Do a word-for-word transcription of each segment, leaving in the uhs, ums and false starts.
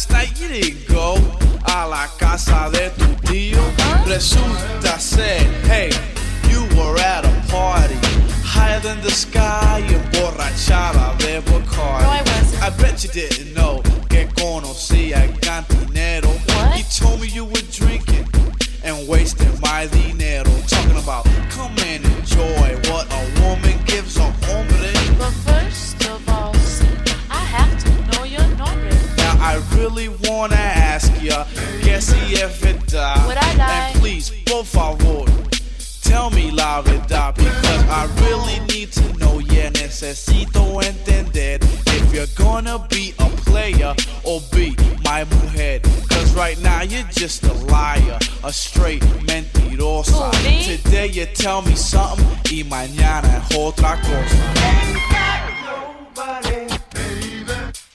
last night you didn't go a la casa de tu tío. Resulta ser, hey, you were at a party higher than the sky, emborrachada de Bacardi. No, I wasn't. I bet you didn't know que conocía el cantinero. What? He told me you were drinking and wasting my dinero. Talking about come and enjoy what a woman gives a hombre. But first of all, see, I have to know your nombre. Now I really wanna ask ya, que si es verdad. Would I lie? And please, por favor, tell me la verdad, because I really need to know. Yeah, necesito entender if you're gonna be a player or be my mujer. Cause right now you're just a liar, a straight mentirosa. Who, me? Today you tell me something y mañana es otra cosa. Ain't got nobody, baby.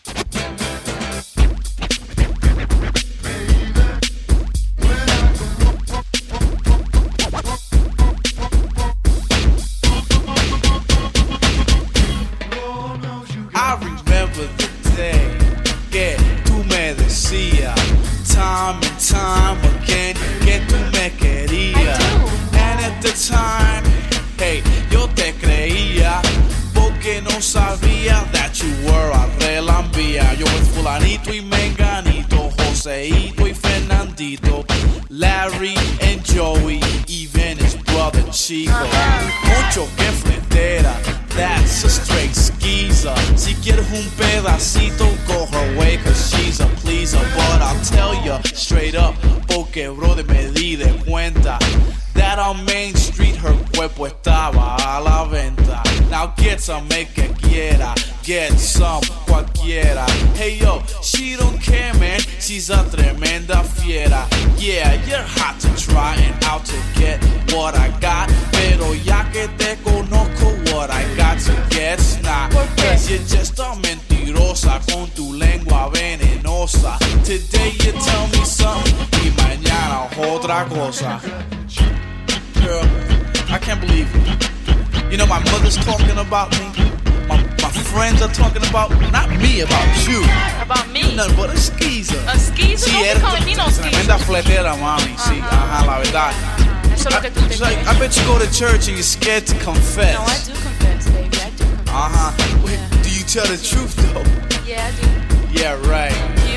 I remember the day que tú me decías time and time again que tú me querías. I do. And at the time, hey, yo te creía porque no sabía that you were a relambía. Yo with fulanito y menganito, Joseito y Fernandito, Larry and Joey, even his brother Chico. Mucho que frontera, that's a straight skeezer. Si quieres un pedacito, go her way, cause she's a pleaser. But I'll tell ya straight up, porque brother me di de cuenta that on Main Street her cuerpo estaba a la venta. Now get some, make que quiera, get some, cualquiera. Hey yo, she don't care man, she's a tremenda fiera. Yeah, you're hot to try and out to get what I got, pero ya que te conozco, what I got to get's not. Cause you're just a mentirosa con tu lengua venenosa. Today you tell me something y mañana otra cosa. Girl, I can't believe it. You know my mother's talking about me. My, my friends are talking about, not me, about you. About me? You're nothing but a skeezer. A skeezer? Sí, Don't be eres calling me no tremenda skeezer. fletera, mami. Sí, ajá, la verdad. Eso es lo que tú te I, like, crees. I bet you go to church and you're scared to confess. No, I do confess, baby. I do confess. Uh-huh. Wait, Yeah. do you tell the truth, though? Yeah, I do. Yeah, right.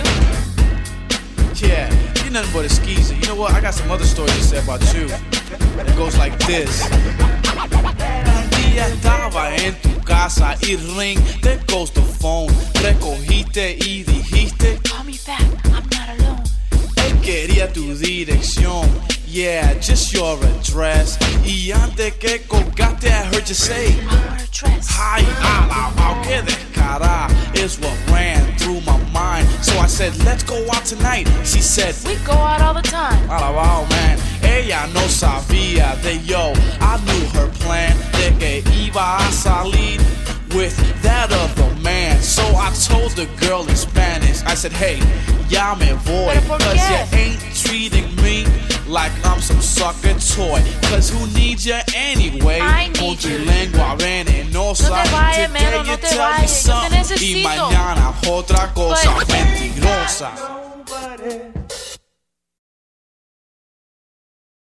You? Yeah, you're nothing but a skeezer. You know what? I got some other stories to say about you. It goes like this. Un día estaba en tu casa y ring, there goes the phone. Recogiste y dijiste, Call me back. I'm not alone. él quería tu dirección. Yeah, just your address. Y antes que colgaste, I heard you say, I wear a dress. Ay, alabao, que descarada is what ran through my mind. So I said, let's go out tonight. She said, We go out all the time. alabao, man. Ella no sabía de yo. I knew her plan de que iba a salir with that other man. So I told the girl in Spanish, I said, hey, ya me voy. ¿Pero por Cause qué? you ain't treating me like I'm some sucker toy. Cause who needs you anyway? I Con need tu you. lengua venenosa. No te vayas, Today Melo, no you te tell me vayas, yo te something necesito. y mañana otra cosa But- mentirosa. Nobody.